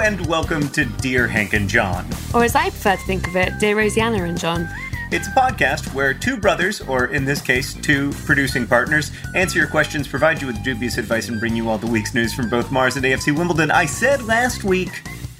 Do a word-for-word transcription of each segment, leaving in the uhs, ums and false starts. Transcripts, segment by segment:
and welcome to Dear Hank and John. Or as I prefer to think of it, Dear Rosianna and John. It's a podcast where two brothers, or in this case, two producing partners, answer your questions, provide you with dubious advice, and bring you all the week's news from both Mars and A F C Wimbledon. I said last week,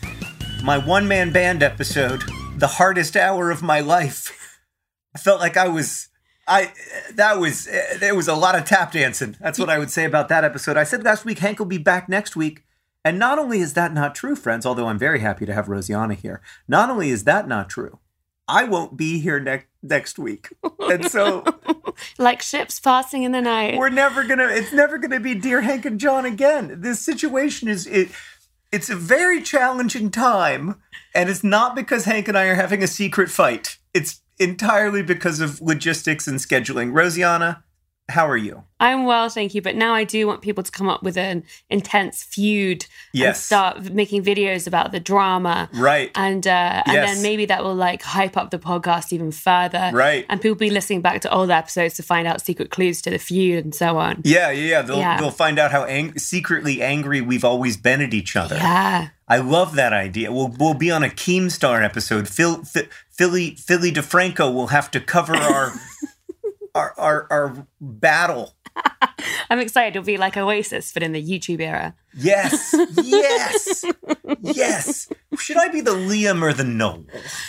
my one-man band episode, the hardest hour of my life. I felt like I was... I that was there was a lot of tap dancing. That's what I would say about that episode. I said last week Hank will be back next week, and not only is that not true, friends, although I'm very happy to have Rosianna here. Not only is that not true, I won't be here next next week, and so like ships passing in the night, we're never gonna. It's never gonna be Dear Hank and John again. This situation is it. It's a very challenging time, and it's not because Hank and I are having a secret fight. It's entirely because of logistics and scheduling. Rosianna, how are you? I'm well, thank you. But now I do want people to come up with an intense feud yes. and start making videos about the drama. Right. And uh, and yes. then maybe that will like hype up the podcast even further. Right. And people be listening back to old episodes to find out secret clues to the feud and so on. Yeah, yeah, yeah. They'll, yeah. they'll find out how ang- secretly angry we've always been at each other. Yeah. I love that idea. We'll we'll be on a Keemstar episode. Phil, Phil, Philly Philly DeFranco will have to cover our, our our our battle. I'm excited. It'll be like Oasis, but in the YouTube era. Yes, yes, yes. Should I be the Liam or the Noel?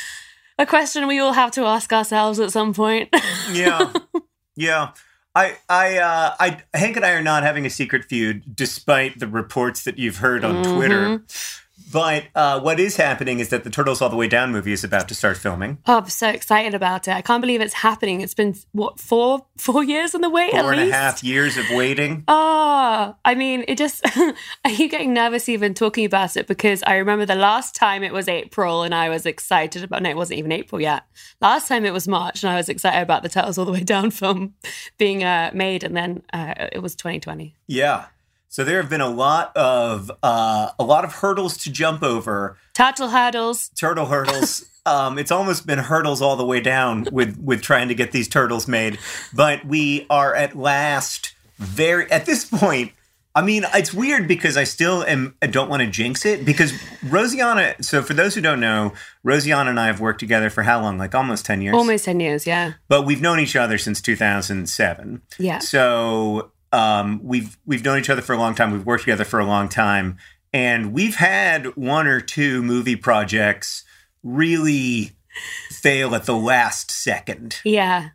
A question we all have to ask ourselves at some point. yeah, yeah. I, I, uh, I, Hank and I are not having a secret feud, despite the reports that you've heard on mm-hmm. Twitter. But uh, what is happening is that the Turtles All the Way Down movie is about to start filming. Oh, I'm so excited about it. I can't believe it's happening. It's been, what, four four years in the wait, Four at and least? a half years of waiting. Oh, I mean, it just, I keep getting nervous even talking about it because I remember the last time it was April and I was excited about, no, it wasn't even April yet. Last time it was March and I was excited about the Turtles All the Way Down film being uh, made, and then uh, it was twenty twenty. Yeah. So there have been a lot of uh, a lot of hurdles to jump over. Turtle hurdles. Turtle hurdles. um, it's almost been hurdles all the way down with, with trying to get these turtles made. But we are at last very, at this point, I mean, it's weird because I still am, I don't want to jinx it because Rosianna, so for those who don't know, Rosianna and I have worked together for how long? Like almost ten years? Almost ten years, yeah. But we've known each other since two thousand seven. Yeah. So... Um, we've we've known each other for a long time. We've worked together for a long time. And we've had one or two movie projects really fail at the last second. Yeah.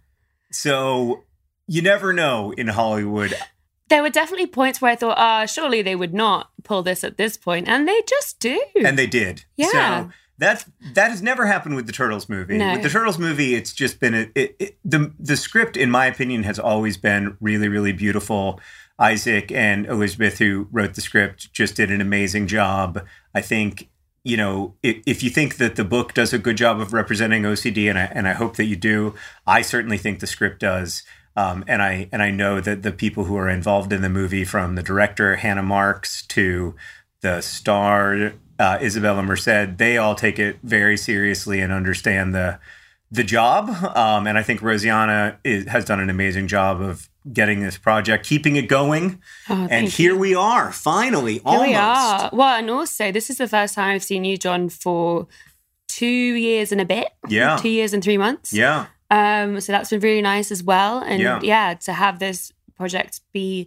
So you never know in Hollywood. There were definitely points where I thought, uh, surely they would not pull this at this point. And they just do. And they did. Yeah. So That's, that has never happened with the Turtles movie. No. With the Turtles movie, it's just been... A, it, it, the the script, in my opinion, has always been really, really beautiful. Isaac and Elizabeth, who wrote the script, just did an amazing job. I think, you know, if, if you think that the book does a good job of representing O C D, and I, and I hope that you do, I certainly think the script does. Um, and I and I know that the people who are involved in the movie, from the director, Hannah Marks, to the star... Uh, Isabella Merced, they all take it very seriously and understand the the job. Um, and I think Rosianna is, has done an amazing job of getting this project, keeping it going. Oh, and here you. we are, finally, here almost. we are. Well, and also, this is the first time I've seen you, John, for two years and a bit. Yeah. Two years and three months. Yeah. Um, so that's been really nice as well. And yeah, yeah to have this project be...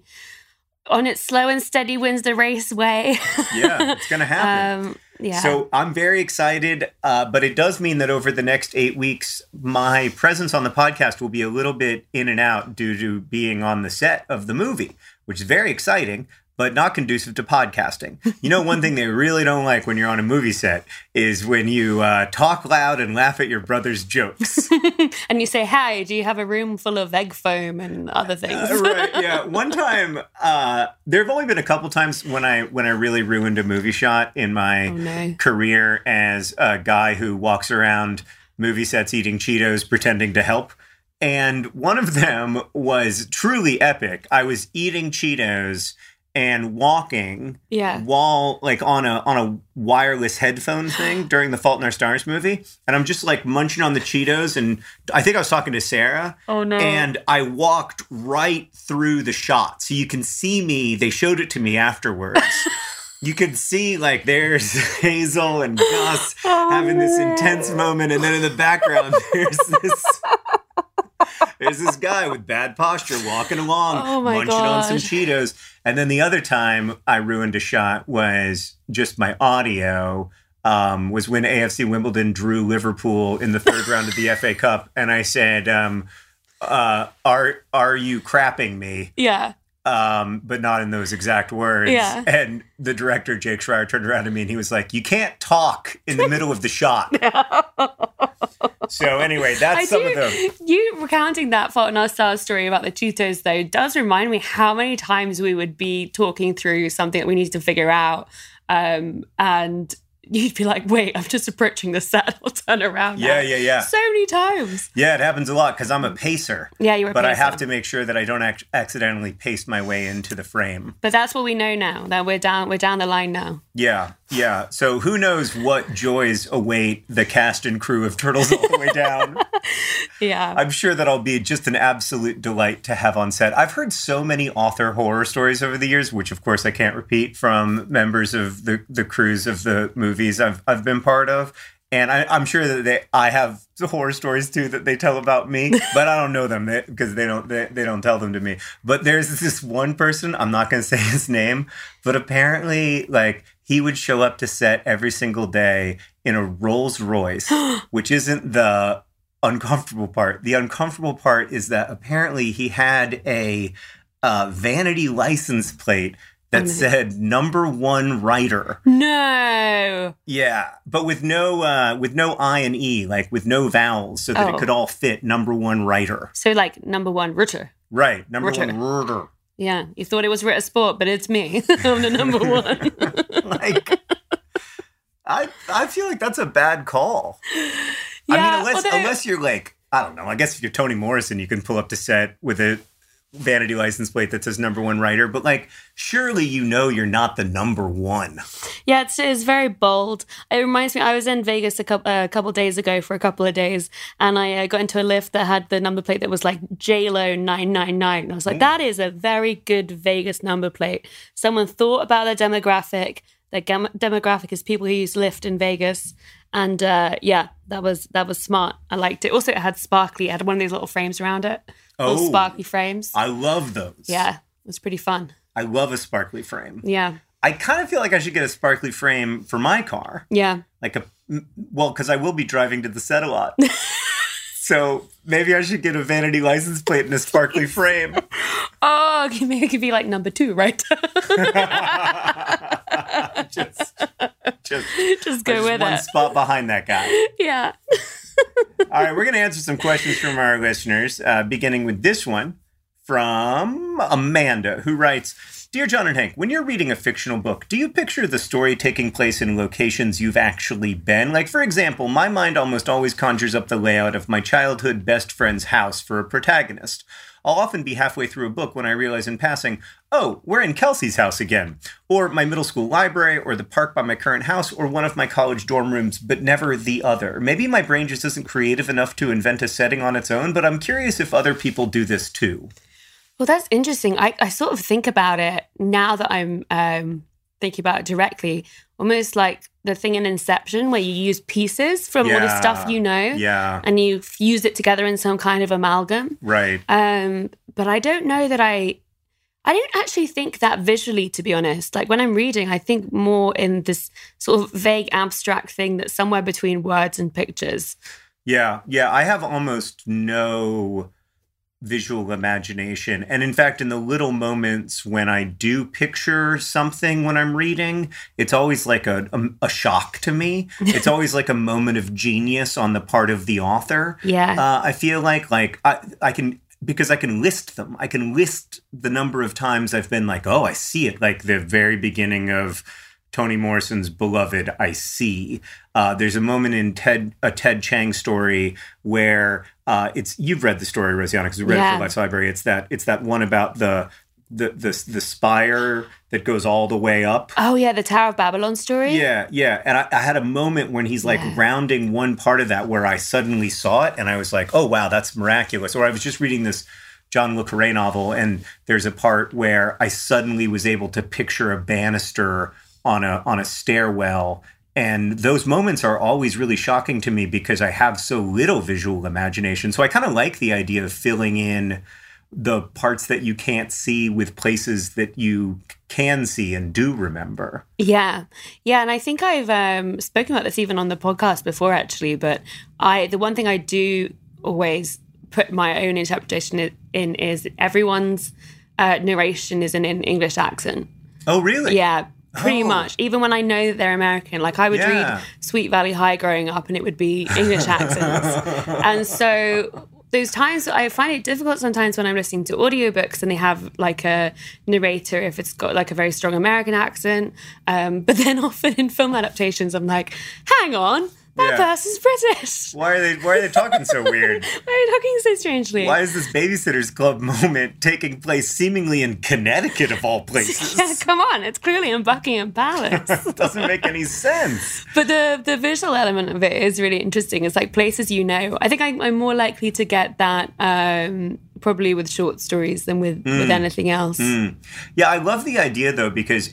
on its slow and steady wins the race way. Yeah, it's going to happen. Um, yeah. So I'm very excited, uh, but it does mean that over the next eight weeks, my presence on the podcast will be a little bit in and out due to being on the set of the movie, which is very exciting, but not conducive to podcasting. You know, one thing they really don't like when you're on a movie set is when you uh, talk loud and laugh at your brother's jokes. And you say, hi, do you have a room full of egg foam and other things? Uh, right, yeah. One time, uh, there have only been a couple times when I when I really ruined a movie shot in my oh, no. career as a guy who walks around movie sets eating Cheetos, pretending to help. And one of them was truly epic. I was eating Cheetos and walking yeah. while like on a on a wireless headphone thing during the Fault in Our Stars movie. And I'm just like munching on the Cheetos. And I think I was talking to Sarah. Oh, no. And I walked right through the shot. So you can see me. They showed it to me afterwards. you could see like there's Hazel and Gus oh, having this intense moment, and then in the background there's this there's this guy with bad posture walking along, oh munching gosh. on some Cheetos. And then the other time I ruined a shot was just my audio. Um, was when A F C Wimbledon drew Liverpool in the third round of the F A Cup, and I said, um, uh, "Are are you crapping me?" Yeah. Um, but not in those exact words. Yeah. And the director, Jake Schreier, turned around to me and he was like, "You can't talk in the middle of the shot." So anyway, that's I some do, of them. You recounting that Fault in Our Stars story about the Cheetos, though, does remind me how many times we would be talking through something that we need to figure out. Um, and you'd be like, wait, I'm just approaching the set. I'll turn around now. Yeah, yeah, yeah. So many times. Yeah, it happens a lot because I'm a pacer. Yeah, you're a but pacer. But I have to make sure that I don't ac- accidentally paste my way into the frame. But that's what we know now, that we're down, we're down the line now. Yeah, yeah. So who knows what joys await the cast and crew of Turtles All the Way Down. Yeah. I'm sure that I'll be just an absolute delight to have on set. I've heard so many author horror stories over the years, which of course I can't repeat, from members of the, the crews of the movies I've I've been part of. And I, I'm sure that they, I have horror stories too that they tell about me, but I don't know them because they don't they, they don't tell them to me. But there's this one person, I'm not going to say his name, but apparently like he would show up to set every single day in a Rolls Royce, which isn't the uncomfortable part. The uncomfortable part is that apparently he had a uh, vanity license plate that said number one writer. No. Yeah, but with no uh, with no I and E, like with no vowels, so that Oh. it could all fit number one writer. So like number one, Ritter. Right, number Ritter. one writer. Yeah, you thought it was Ritter Sport, but it's me. I'm the number one. Like, I I feel like that's a bad call. I Yeah, mean, unless although- unless you're like, I don't know. I guess if you're Toni Morrison, you can pull up to set with a vanity license plate that says number one writer. But like, surely you know you're not the number one. Yeah, it's, it's very bold. It reminds me, I was in Vegas a couple, a couple days ago for a couple of days, and I uh, got into a lift that had the number plate that was like J Lo nine nine nine. And I was like, that is a very good Vegas number plate. Someone thought about their demographic. Their gam- demographic is people who use Lyft in Vegas. And uh, yeah, that was that was smart. I liked it. Also, it had sparkly. It had one of these little frames around it. Little Oh. sparkly frames. I love those. Yeah, it was pretty fun. I love a sparkly frame. Yeah. I kind of feel like I should get a sparkly frame for my car. Yeah. Like a, well, because I will be driving to the set a lot. So maybe I should get a vanity license plate and a sparkly frame. Oh, okay, maybe it could be like number two, right? just, just, Just go just with one it. spot behind that guy. Yeah. All right, we're going to answer some questions from our listeners, uh, beginning with this one from Amanda, who writes, Dear John and Hank, when you're reading a fictional book, do you picture the story taking place in locations you've actually been? Like, for example, my mind almost always conjures up the layout of my childhood best friend's house for a protagonist. I'll often be halfway through a book when I realize in passing, oh, we're in Kelsey's house again, or my middle school library, or the park by my current house, or one of my college dorm rooms, but never the other. Maybe my brain just isn't creative enough to invent a setting on its own, but I'm curious if other people do this too. Well, that's interesting. I, I sort of think about it now that I'm um, thinking about it directly, almost like the thing in Inception where you use pieces from all the Yeah. stuff you know Yeah, and you fuse it together in some kind of amalgam. right. Um, but I don't know that I, I don't actually think that visually, to be honest. Like when I'm reading, I think more in this sort of vague abstract thing that's somewhere between words and pictures. Yeah, yeah, I have almost no visual imagination. And in fact, in the little moments when I do picture something when I'm reading, it's always like a, a, a shock to me. It's always like a moment of genius on the part of the author. Yeah. Uh, I feel like, like I, I can, because I can list them. I can list the number of times I've been like, oh, I see it. Like the very beginning of Toni Morrison's Beloved, I see. Uh, there's a moment in Ted, a Ted Chiang story where uh, it's, you've read the story, Rosianna, because you read Yeah. it for Life's Library. It's that, it's that one about the, the, the, the spire that goes all the way up. Oh, yeah, the Tower of Babylon story. Yeah, yeah. And I, I had a moment when he's like Yeah. rounding one part of that where I suddenly saw it and I was like, oh, wow, that's miraculous. Or I was just reading this John Le Carré novel and there's a part where I suddenly was able to picture a banister on a on a stairwell. And those moments are always really shocking to me because I have so little visual imagination. So I kind of like the idea of filling in the parts that you can't see with places that you can see and do remember. Yeah. Yeah. And I think I've um, spoken about this even on the podcast before, actually. But I, the one thing I do always put my own interpretation in is everyone's uh, narration is in an English accent. Oh, really? Yeah. Pretty oh. much. Even when I know that they're American. Like I would yeah. read Sweet Valley High growing up and it would be English accents. And so those times, I find it difficult sometimes when I'm listening to audiobooks and they have like a narrator, if it's got like a very strong American accent. Um, but then often in film adaptations, I'm like, hang on. That yeah. person's British. Why are they Why are they talking so weird? Why are they talking so strangely? Why is this Babysitters Club moment taking place seemingly in Connecticut of all places? Yeah, come on. It's clearly in Buckingham Palace. Doesn't make any sense. But the the visual element of it is really interesting. It's like places you know. I think I'm, I'm more likely to get that um, probably with short stories than with, mm. with anything else. Mm. Yeah, I love the idea, though, because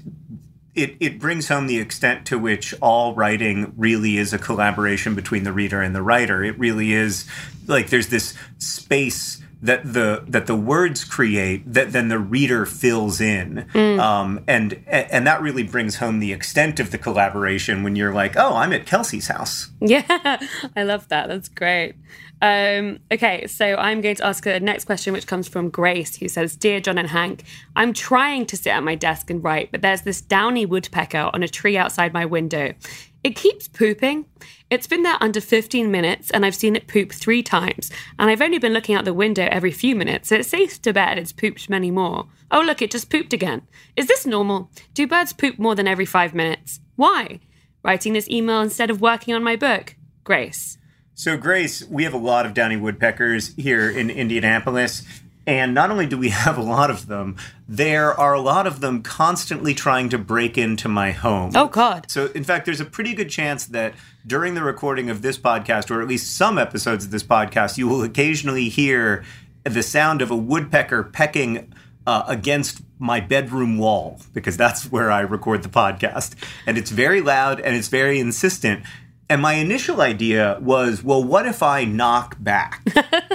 It it brings home the extent to which all writing really is a collaboration between the reader and the writer. It really is like there's this space that the that the words create that then the reader fills in, mm. um, and and that really brings home the extent of the collaboration when you're like, oh, I'm at Kelsey's house. Yeah, I love that. That's great. Um, okay, so I'm going to ask the next question, which comes from Grace, who says, Dear John and Hank, I'm trying to sit at my desk and write, but there's this downy woodpecker on a tree outside my window. It keeps pooping. It's been there under fifteen minutes, and I've seen it poop three times, and I've only been looking out the window every few minutes, so it's safe to bet it's pooped many more. Oh, look, it just pooped again. Is this normal? Do birds poop more than every five minutes? Why? Writing this email instead of working on my book. Grace. So, Grace, we have a lot of downy woodpeckers here in Indianapolis, and not only do we have a lot of them, there are a lot of them constantly trying to break into my home. Oh, God. So, in fact, there's a pretty good chance that during the recording of this podcast, or at least some episodes of this podcast, you will occasionally hear the sound of a woodpecker pecking uh, against my bedroom wall, because that's where I record the podcast. And it's very loud and it's very insistent. And my initial idea was, well, what if I knock back?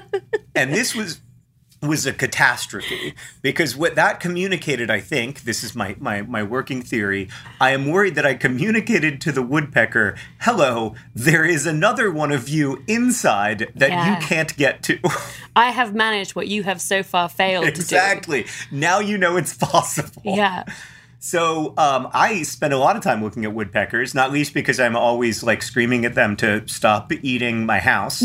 And this was was a catastrophe, because what that communicated, I think, this is my, my, my working theory, I am worried that I communicated to the woodpecker, hello, there is another one of you inside that yeah. you can't get to. I have managed what you have so far failed exactly. to do. Exactly. Now you know it's possible. Yeah. So um, I spend a lot of time looking at woodpeckers, not least because I'm always like screaming at them to stop eating my house.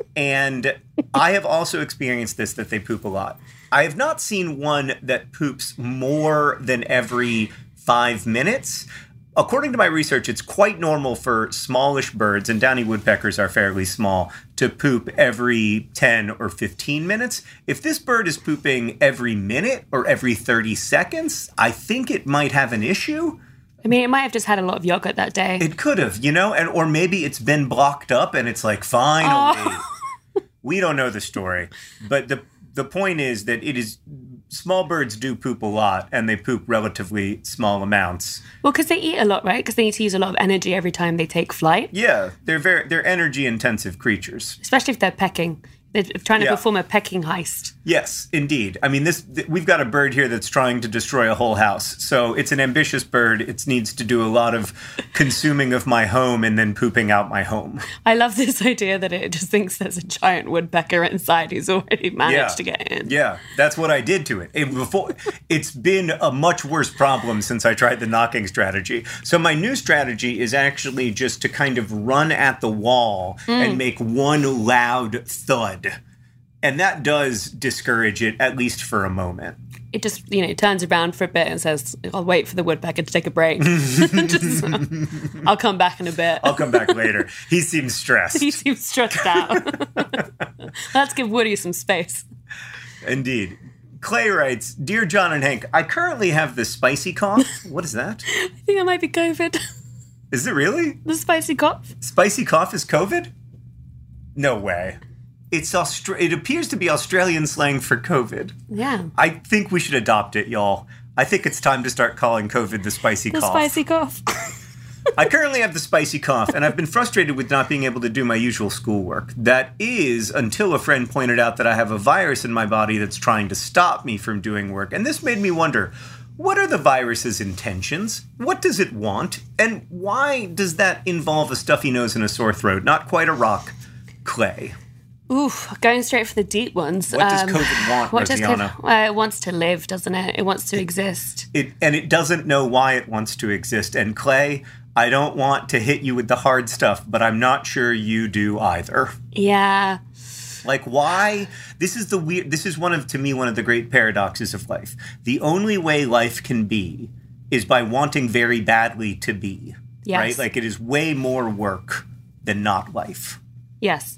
And I have also experienced this, that they poop a lot. I have not seen one that poops more than every five minutes. According to my research, it's quite normal for smallish birds, and downy woodpeckers are fairly small, to poop every ten or fifteen minutes. If this bird is pooping every minute or every thirty seconds, I think it might have an issue. I mean, it might have just had a lot of yogurt that day. It could have, you know, and or maybe it's been blocked up and it's like, finally. Oh. We don't know the story. But the the point is that it is small birds do poop a lot, and they poop relatively small amounts. Well, because they eat a lot, right? Because they need to use a lot of energy every time they take flight. Yeah, they're very they're energy intensive creatures, especially if they're pecking. They're trying to yeah. perform a pecking heist. Yes, indeed. I mean, this th- we've got a bird here that's trying to destroy a whole house. So it's an ambitious bird. It needs to do a lot of consuming of my home and then pooping out my home. I love this idea that it just thinks there's a giant woodpecker inside who's already managed yeah. to get in. Yeah, that's what I did to it. it before, it's been a much worse problem since I tried the knocking strategy. So my new strategy is actually just to kind of run at the wall mm. and make one loud thud. And that does discourage it, at least for a moment. It just, you know, turns around for a bit and says, I'll wait for the woodpecker to take a break. just, I'll come back in a bit. I'll come back later. He seems stressed. He seems stressed out. Let's give Woody some space. Indeed. Clay writes, Dear John and Hank, I currently have the spicy cough. What is that? I think it might be COVID. Is it really? The spicy cough? Spicy cough is COVID? No way. It's Austra- It appears to be Australian slang for COVID. Yeah. I think we should adopt it, y'all. I think it's time to start calling COVID the spicy The cough. spicy cough. I currently have the spicy cough, and I've been frustrated with not being able to do my usual schoolwork. That is, until a friend pointed out that I have a virus in my body that's trying to stop me from doing work. And this made me wonder, what are the virus's intentions? What does it want? And why does that involve a stuffy nose and a sore throat? Not quite a rock. Clay. Oof, going straight for the deep ones. What does Um, COVID want, What does Rosianna? COVID, well, it wants to live, doesn't it? It wants to exist. It, and it doesn't know why it wants to exist. And Clay, I don't want to hit you with the hard stuff, but I'm not sure you do either. Yeah. Like, why? This is the weird, this is one of, to me, one of the great paradoxes of life. The only way life can be is by wanting very badly to be. Yes. Right? Like, it is way more work than not life. Yes.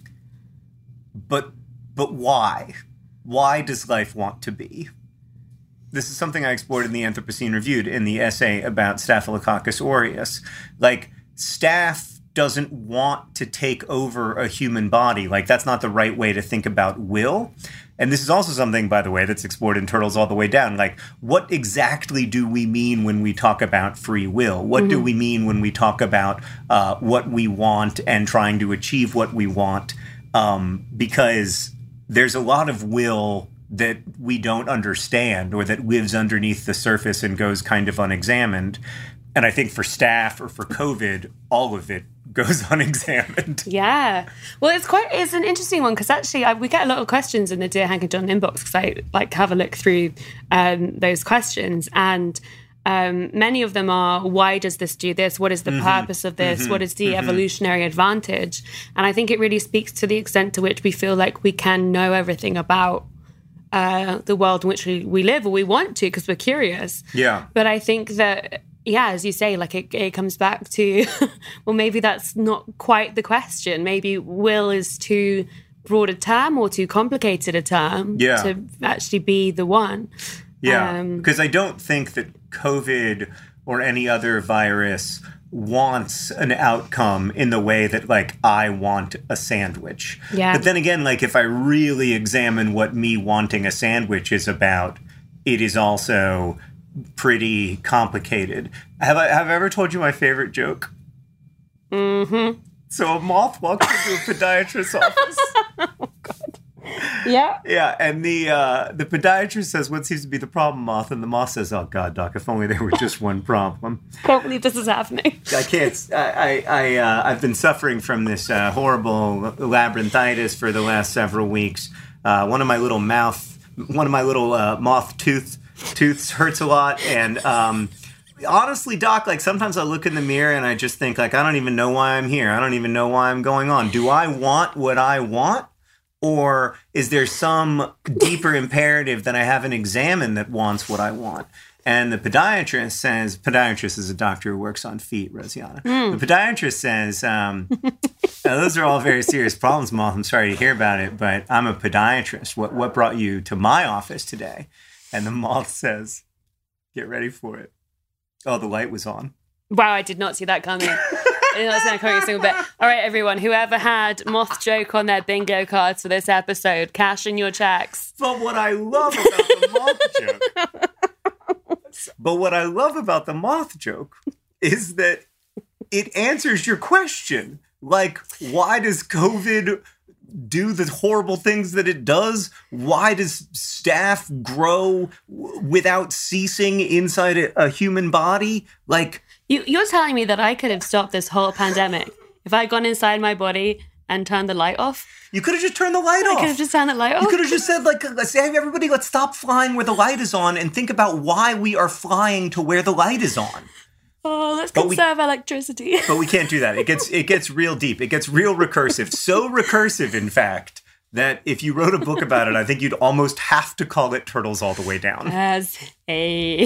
But, but why? Why does life want to be? This is something I explored in the Anthropocene Reviewed in the essay about Staphylococcus aureus. Like, staph doesn't want to take over a human body. Like, that's not the right way to think about will. And this is also something, by the way, that's explored in Turtles All the Way Down. Like, what exactly do we mean when we talk about free will? What mm-hmm. do we mean when we talk about uh, what we want and trying to achieve what we want? Um, because there's a lot of will that we don't understand or that lives underneath the surface and goes kind of unexamined. And I think for staph or for COVID, all of it goes unexamined. Yeah. Well, it's quite, it's an interesting one because actually I, we get a lot of questions in the Dear Hank and John inbox because I like have a look through um, those questions, and um, many of them are, why does this do this? What is the mm-hmm. purpose of this? Mm-hmm. What is the mm-hmm. evolutionary advantage? And I think it really speaks to the extent to which we feel like we can know everything about uh, the world in which we, we live, or we want to because we're curious. Yeah. But I think that, yeah, as you say, like it, it comes back to, well, maybe that's not quite the question. Maybe will is too broad a term or too complicated a term yeah. to actually be the one. Yeah, because um, I don't think that COVID or any other virus wants an outcome in the way that, like, I want a sandwich. Yeah. But then again, like, if I really examine what me wanting a sandwich is about, it is also pretty complicated. Have I have I ever told you my favorite joke? Mm-hmm. So a moth walks into a podiatrist's office. Oh, God. Yeah. Yeah, and the uh, the podiatrist says, what seems to be the problem, moth? And the moth says, oh, God, doc, if only there were just one problem. Can't believe this is happening. I can't, I, I, I, uh, I've been suffering from this uh, horrible labyrinthitis for the last several weeks. Uh, one of my little mouth, one of my little uh, moth tooth, tooths hurts a lot, and um, honestly, doc, like sometimes I look in the mirror and I just think, like, I don't even know why I'm here. I don't even know why I'm going on. Do I want what I want? Or is there some deeper imperative that I haven't examined that wants what I want? And the podiatrist says, podiatrist is a doctor who works on feet, Rosianna. Mm. The podiatrist says, um, those are all very serious problems, Moth. I'm sorry to hear about it, but I'm a podiatrist. What, what brought you to my office today? And the moth says, get ready for it. Oh, the light was on. Wow, I did not see that coming. I did not see that coming a single bit. All right, everyone, whoever had moth joke on their bingo cards for this episode, cash in your checks. But what I love about the moth joke, but what I love about the moth joke is that it answers your question. Like, why does COVID do the horrible things that it does? Why does staph grow w- without ceasing inside a, a human body? Like, you, you're telling me that I could have stopped this whole pandemic if I had gone inside my body and turned the light off? You could have just turned the light I off. could have just turned the light off. You could have just said, like, let's say, everybody, let's stop flying where the light is on and think about why we are flying to where the light is on. Oh, let's But conserve we- electricity. But we can't do that. It gets it gets real deep. It gets real recursive. So recursive, in fact, that if you wrote a book about it, I think you'd almost have to call it Turtles All the Way Down. As a...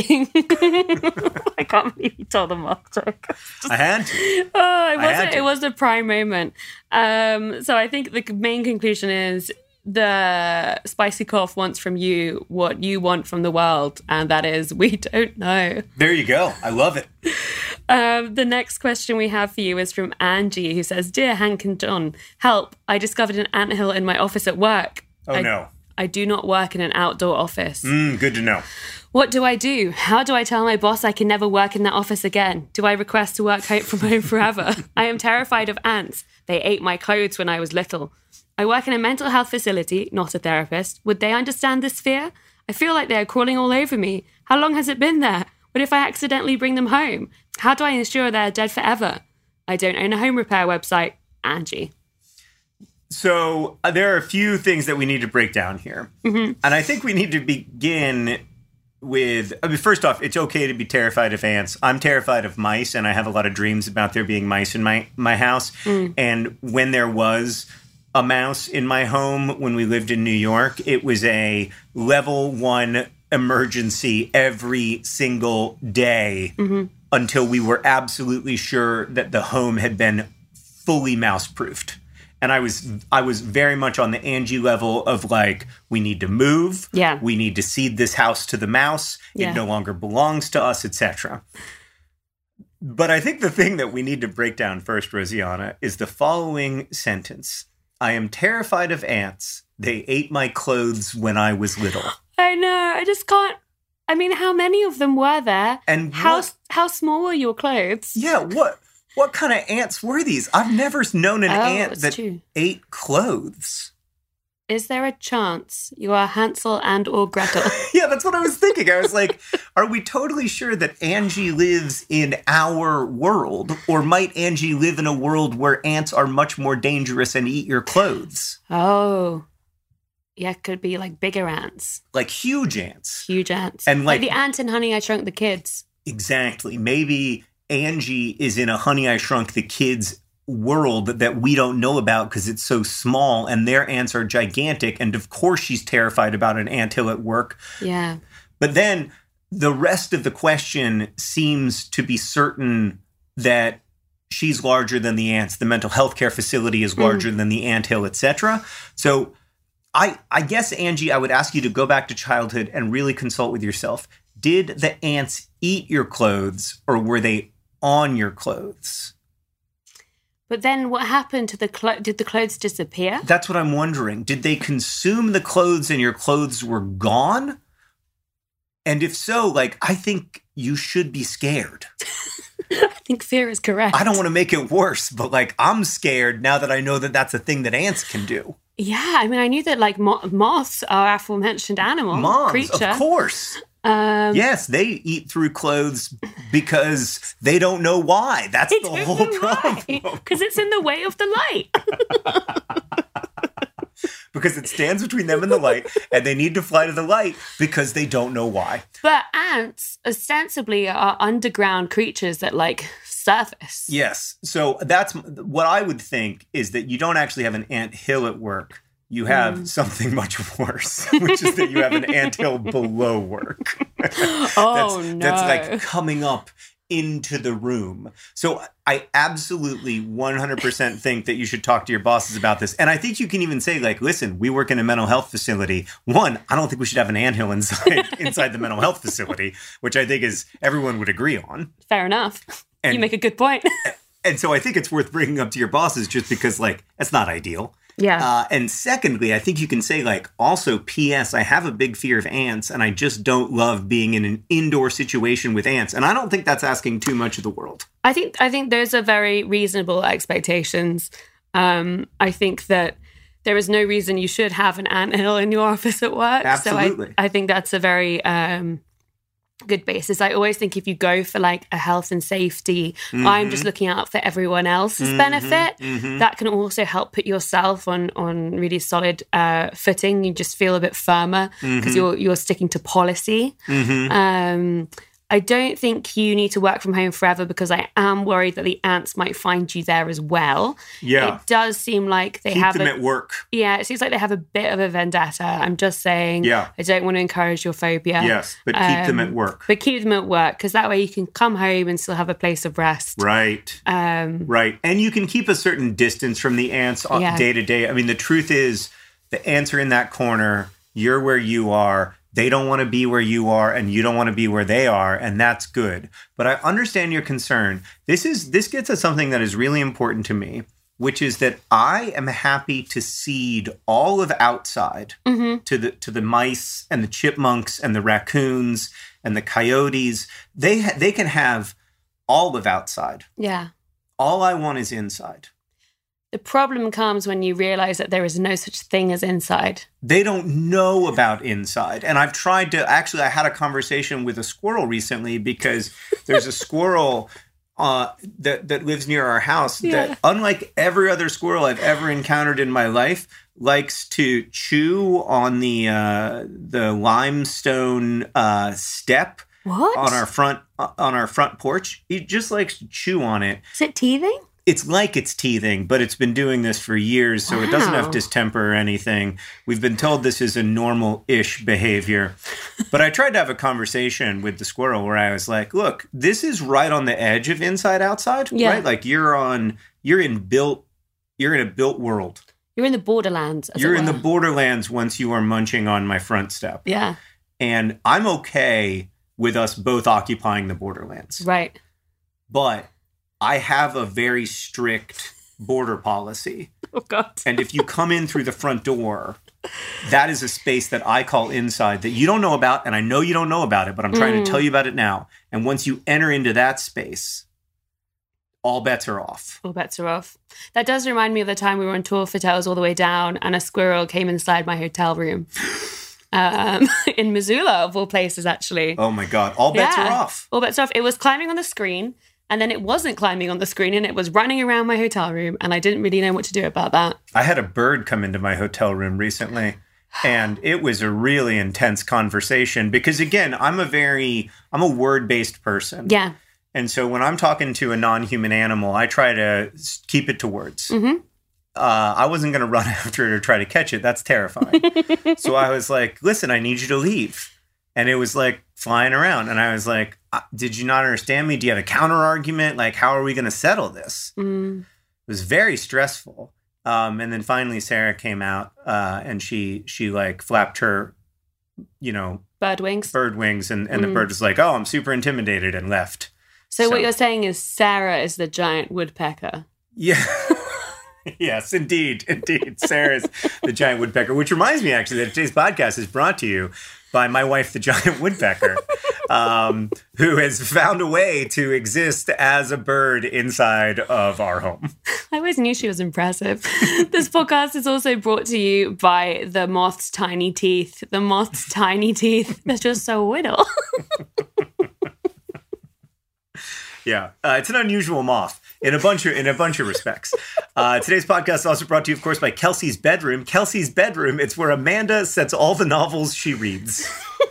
I can't believe you told the moth joke. I had to. Oh, it I had wasn't. to. It was a prime moment. Um, so I think the main conclusion is the spicy cough wants from you what you want from the world, and that is we don't know. There you go. I love it. Um, the next question we have for you is from Angie, who says, Dear Hank and John, help, I discovered an anthill in my office at work. Oh, I, no. I do not work in an outdoor office. Mm, good to know. What do I do? How do I tell my boss I can never work in that office again? Do I request to work from home forever? I am terrified of ants. They ate my clothes when I was little. I work in a mental health facility, not a therapist. Would they understand this fear? I feel like they are crawling all over me. How long has it been there? What if I accidentally bring them home? How do I ensure they're dead forever? I don't own a home repair website. Angie. So uh, there are a few things that we need to break down here. Mm-hmm. And I think we need to begin with, I mean, first off, it's okay to be terrified of ants. I'm terrified of mice, and I have a lot of dreams about there being mice in my, my house. Mm. And when there was a mouse in my home when we lived in New York, it was a level one emergency every single day mm-hmm. until we were absolutely sure that the home had been fully mouse-proofed. And I was I was very much on the Angie level of like, we need to move. Yeah. We need to cede this house to the mouse. Yeah. It no longer belongs to us, et cetera. But I think the thing that we need to break down first, Rosianna, is the following sentence. I am terrified of ants. They ate my clothes when I was little. I know. I just can't. I mean, how many of them were there? And how what, how small were your clothes? Yeah, what what kind of ants were these? I've never known an oh, ant that true. ate clothes. Is there a chance you are Hansel and or Gretel? Yeah, that's what I was thinking. I was like, are we totally sure that Angie lives in our world? Or might Angie live in a world where ants are much more dangerous and eat your clothes? Oh. Yeah, it could be like bigger ants. Like huge ants. Huge ants. And like, like the ant in Honey, I Shrunk the Kids. Exactly. Maybe Angie is in a Honey, I Shrunk the Kids world that we don't know about because it's so small and their ants are gigantic. And of course she's terrified about an anthill at work. Yeah. But then the rest of the question seems to be certain that she's larger than the ants. The mental health care facility is larger mm. than the anthill, et cetera. So I, I guess, Angie, I would ask you to go back to childhood and really consult with yourself. Did the ants eat your clothes or were they on your clothes? But then what happened to the clothes? Did the clothes disappear? That's what I'm wondering. Did they consume the clothes and your clothes were gone? And if so, like, I think you should be scared. I think fear is correct. I don't want to make it worse, but like, I'm scared now that I know that that's a thing that ants can do. Yeah, I mean, I knew that like mo- moths are aforementioned animal Moths, creature. Of course. Um, yes, they eat through clothes because they don't know why. That's the whole problem. Because it's in the way of the light. Because it stands between them and the light, and they need to fly to the light because they don't know why. But ants ostensibly are underground creatures that like surface. Yes. So that's what I would think is that you don't actually have an anthill at work. You have mm. something much worse, which is that you have an anthill below work. Oh, that's, no. That's like coming up into the room. So I absolutely one hundred percent think that you should talk to your bosses about this. And I think you can even say, like, listen, we work in a mental health facility. One, I don't think we should have an anthill inside inside the mental health facility, which I think is everyone would agree on. Fair enough. And, you make a good point. And so I think it's worth bringing up to your bosses just because, like, that's not ideal. Yeah. Uh, and secondly, I think you can say, like, also, P S, I have a big fear of ants, and I just don't love being in an indoor situation with ants. And I don't think that's asking too much of the world. I think I think those are very reasonable expectations. Um, I think that there is no reason you should have an anthill in your office at work. Absolutely. So I, I think that's a very um, good basis. I always think if you go for like a health and safety, mm-hmm. I'm just looking out for everyone else's mm-hmm. benefit. Mm-hmm. That can also help put yourself on on really solid uh, footing. You just feel a bit firmer because mm-hmm. you're you're sticking to policy. Mm-hmm. Um, I don't think you need to work from home forever because I am worried that the ants might find you there as well. Yeah. It does seem like they keep have them a, at work. Yeah, it seems like they have a bit of a vendetta. I'm just saying, yeah. I don't want to encourage your phobia. Yes, but keep um, them at work. But keep them at work because that way you can come home and still have a place of rest. Right. Um, right. And you can keep a certain distance from the ants yeah. day to day. I mean, the truth is the ants are in that corner. You're where you are. They don't want to be where you are and you don't want to be where they are, and that's good. But I understand your concern. This is this gets at something that is really important to me, which is that I am happy to cede all of outside Mm-hmm. to the to the mice and the chipmunks and the raccoons and the coyotes. They ha- they can have all of outside. Yeah. All I want is inside. The problem comes when you realize that there is no such thing as inside. They don't know about inside. And I've tried to, actually, I had a conversation with a squirrel recently because there's a squirrel uh, that, that lives near our house Yeah. that, unlike every other squirrel I've ever encountered in my life, likes to chew on the uh, the limestone uh, step What? on our front on our front porch. He just likes to chew on it. Is it teething? It's like it's teething, but it's been doing this for years, so it doesn't have Wow. distemper or anything. We've been told this is a normal-ish behavior. But I tried to have a conversation with the squirrel where I was like, look, this is right on the edge of inside-outside, Yeah. right? Like you're on, you're in built, you're in a built world. You're in the borderlands. as You're it in the were. borderlands once you are munching on my front step. Yeah. And I'm okay with us both occupying the borderlands. Right. But I have a very strict border policy. Oh, God. And if you come in through the front door, that is a space that I call inside that you don't know about. And I know you don't know about it, but I'm trying Mm. to tell you about it now. And once you enter into that space, all bets are off. All bets are off. That does remind me of the time we were on tour for Tales All the Way Down and a squirrel came inside my hotel room. Um, in Missoula, of all places, actually. Oh my God. All bets Yeah. are off. All bets are off. It was climbing on the screen, and then it wasn't climbing on the screen, and it was running around my hotel room, and I didn't really know what to do about that. I had a bird come into my hotel room recently, and it was a really intense conversation because, again, I'm a very, I'm a word-based person. Yeah. And so when I'm talking to a non-human animal, I try to s- keep it to words. Mm-hmm. Uh, I wasn't going to run after it or try to catch it. That's terrifying. So I was like, listen, I need you to leave. And it was like flying around. And I was like, uh, did you not understand me? Do you have a counter argument? Like, how are we going to settle this? Mm. It was very stressful. Um, and then finally Sarah came out uh, and she, she like flapped her, you know, Bird wings. bird wings. And, and Mm. the bird was like, oh, I'm super intimidated and left. So, So- what you're saying is Sarah is the giant woodpecker. Yeah. Yes, indeed. Indeed. Sarah's the giant woodpecker, which reminds me actually that today's podcast is brought to you by my wife, the giant woodpecker, um, who has found a way to exist as a bird inside of our home. I always knew she was impressive. This podcast is also brought to you by the moth's tiny teeth. The moth's tiny teeth, they're just so little. Yeah, uh, it's an unusual moth in a bunch of in a bunch of respects. Uh, today's podcast is also brought to you, of course, by Kelsey's Bedroom. Kelsey's Bedroom. It's where Amanda sets all the novels she reads.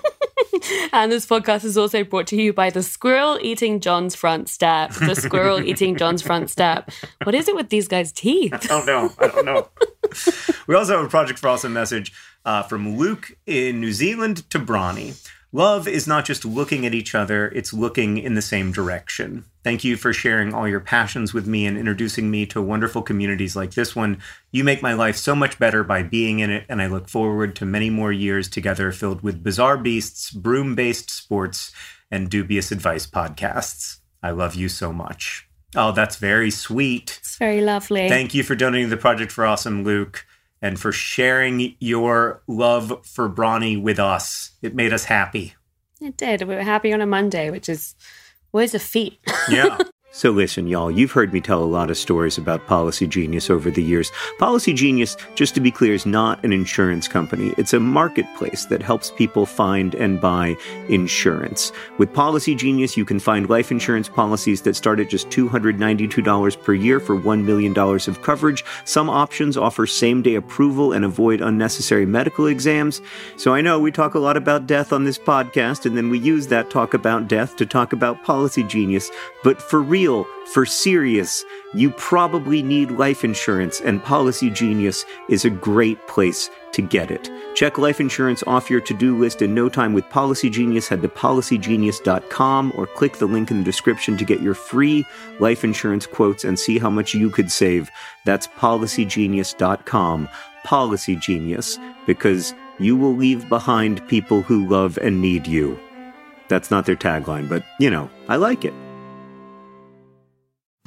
And this podcast is also brought to you by the squirrel eating John's front step. The squirrel eating John's front step. What is it with these guys' teeth? I don't know. I don't know. We also have a Project for Awesome message uh, from Luke in New Zealand to Bronny. Love is not just looking at each other, it's looking in the same direction. Thank you for sharing all your passions with me and introducing me to wonderful communities like this one. You make my life so much better by being in it, and I look forward to many more years together filled with bizarre beasts, broom-based sports, and dubious advice podcasts. I love you so much. Oh, that's very sweet. It's very lovely. Thank you for donating to the Project for Awesome, Luke, and for sharing your love for Bronny with us. It made us happy. It did. We were happy on a Monday, which is always a feat. Yeah. So listen, y'all, you've heard me tell a lot of stories about Policy Genius over the years. Policy Genius, just to be clear, is not an insurance company. It's a marketplace that helps people find and buy insurance. With Policy Genius, you can find life insurance policies that start at just two hundred ninety-two dollars per year for one million dollars of coverage. Some options offer same-day approval and avoid unnecessary medical exams. So I know we talk a lot about death on this podcast, and then we use that talk about death to talk about Policy Genius. But for real, for serious, you probably need life insurance, and Policy Genius is a great place to get it. Check life insurance off your to-do list in no time with Policy Genius. Head to policy genius dot com or click the link in the description to get your free life insurance quotes and see how much you could save. That's policy genius dot com. Policy Genius, because you will leave behind people who love and need you. That's not their tagline, but, you know, I like it.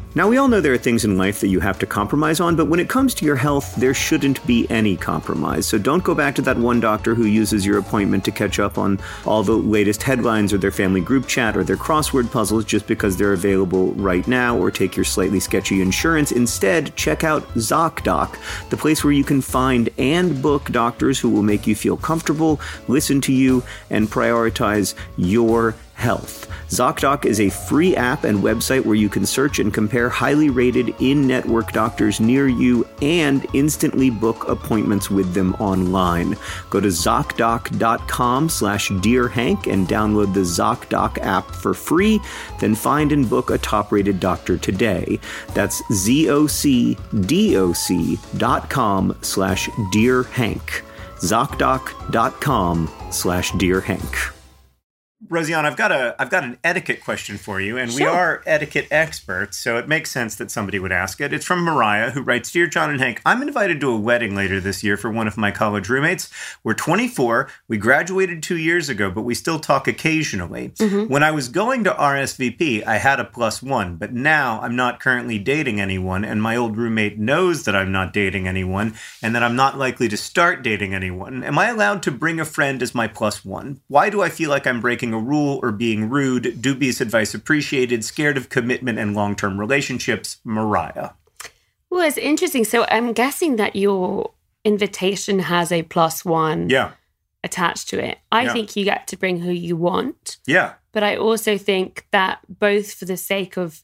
Now, we all know there are things in life that you have to compromise on, but when it comes to your health, there shouldn't be any compromise. So don't go back to that one doctor who uses your appointment to catch up on all the latest headlines or their family group chat or their crossword puzzles just because they're available right now, or take your slightly sketchy insurance. Instead, check out ZocDoc, the place where you can find and book doctors who will make you feel comfortable, listen to you, and prioritize your health. ZocDoc is a free app and website where you can search and compare highly rated in-network doctors near you and instantly book appointments with them online. Go to ZocDoc.com slash Dear Hank and download the ZocDoc app for free. Then find and book a top-rated doctor today. That's Z-O-C-D-O-C dot com slash Dear Hank. ZocDoc.com slash Dear Hank. Rosianne, I've got a I've got an etiquette question for you, and sure. We are etiquette experts, so it makes sense that somebody would ask it. It's from Mariah, who writes, Dear John and Hank, I'm invited to a wedding later this year for one of my college roommates. We're twenty-four. We graduated two years ago, but we still talk occasionally. Mm-hmm. When I was going to R S V P, I had a plus one, but now I'm not currently dating anyone, and my old roommate knows that I'm not dating anyone, and that I'm not likely to start dating anyone. Am I allowed to bring a friend as my plus one? Why do I feel like I'm breaking a rule or being rude? Dubious advice appreciated. Scared of commitment and long-term relationships. Mariah. Well, it's interesting. So I'm guessing that your invitation has a plus one yeah. attached to it. I yeah. think you get to bring who you want. Yeah. But I also think that both for the sake of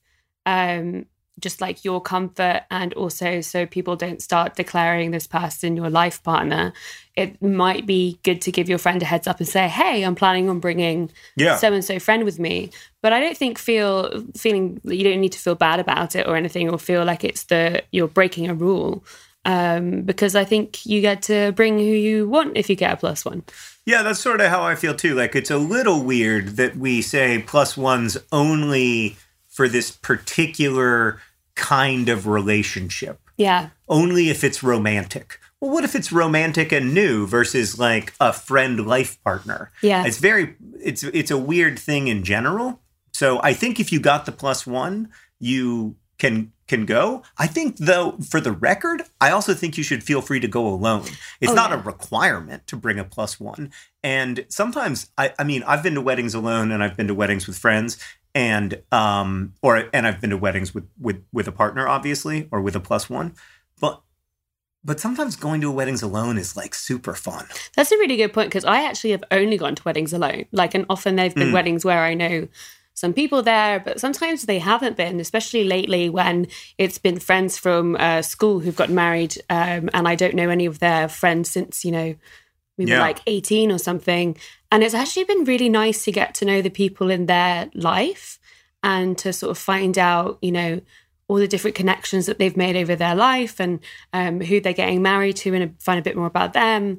um, just like your comfort and also so people don't start declaring this person your life partner, it might be good to give your friend a heads up and say, hey, I'm planning on bringing yeah. so-and-so friend with me. But I don't think feel feeling you don't need to feel bad about it or anything, or feel like it's the you're breaking a rule. Um, because I think you get to bring who you want if you get a plus one. Yeah, that's sort of how I feel too. Like, it's a little weird that we say plus ones only for this particular kind of relationship. Yeah. Only if it's romantic. Well, what if it's romantic and new versus like a friend life partner? Yeah. It's very, it's, it's a weird thing in general. So I think if you got the plus one, you can, can go. I think though, for the record, I also think you should feel free to go alone. It's oh, not yeah. a requirement to bring a plus one. And sometimes, I, I mean, I've been to weddings alone and I've been to weddings with friends. And um or and I've been to weddings with, with with a partner, obviously, or with a plus one. But but sometimes going to weddings alone is like super fun. That's a really good point, because I actually have only gone to weddings alone. Like, and often they've been mm. weddings where I know some people there, but sometimes they haven't been, especially lately when it's been friends from uh, school who've gotten married, um, and I don't know any of their friends since, you know, we yeah. were like eighteen or something. And it's actually been really nice to get to know the people in their life and to sort of find out, you know, all the different connections that they've made over their life, and um, who they're getting married to, and find a bit more about them.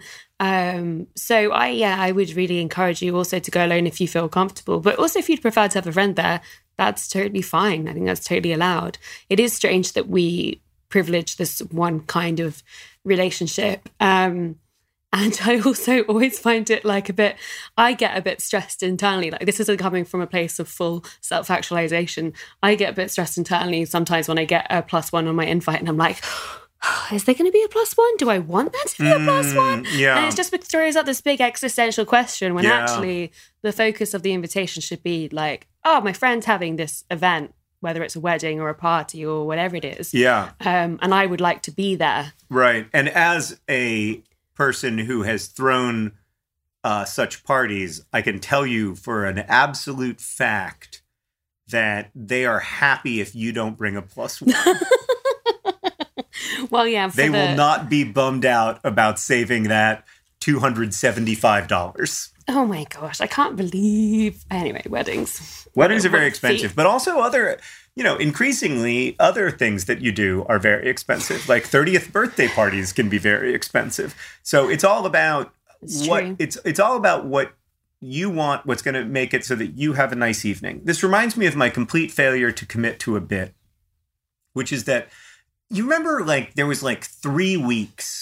Um, so I, yeah, I would really encourage you also to go alone if you feel comfortable. But also if you'd prefer to have a friend there, that's totally fine. I think that's totally allowed. It is strange that we privilege this one kind of relationship. Um, And I also always find it like a bit, I get a bit stressed internally. Like, this isn't coming from a place of full self-actualization. I get a bit stressed internally sometimes when I get a plus one on my invite, and I'm like, oh, is there going to be a plus one? Do I want that to be a plus one? Mm, yeah. And it's just it throws out this big existential question when yeah. actually the focus of the invitation should be like, oh, my friend's having this event, whether it's a wedding or a party or whatever it is. Yeah. Um, and I would like to be there. Right. And as a person who has thrown uh, such parties, I can tell you for an absolute fact that they are happy if you don't bring a plus one. Well, yeah. They the... will not be bummed out about saving that two hundred seventy-five dollars. Oh my gosh, I can't believe. Anyway, weddings. Weddings are very expensive, but also other, you know, increasingly other things that you do are very expensive. Like thirtieth birthday parties can be very expensive. So it's all about it's what true. it's it's all about what you want, what's going to make it so that you have a nice evening. This reminds me of my complete failure to commit to a bit, which is that you remember, like, there was like three weeks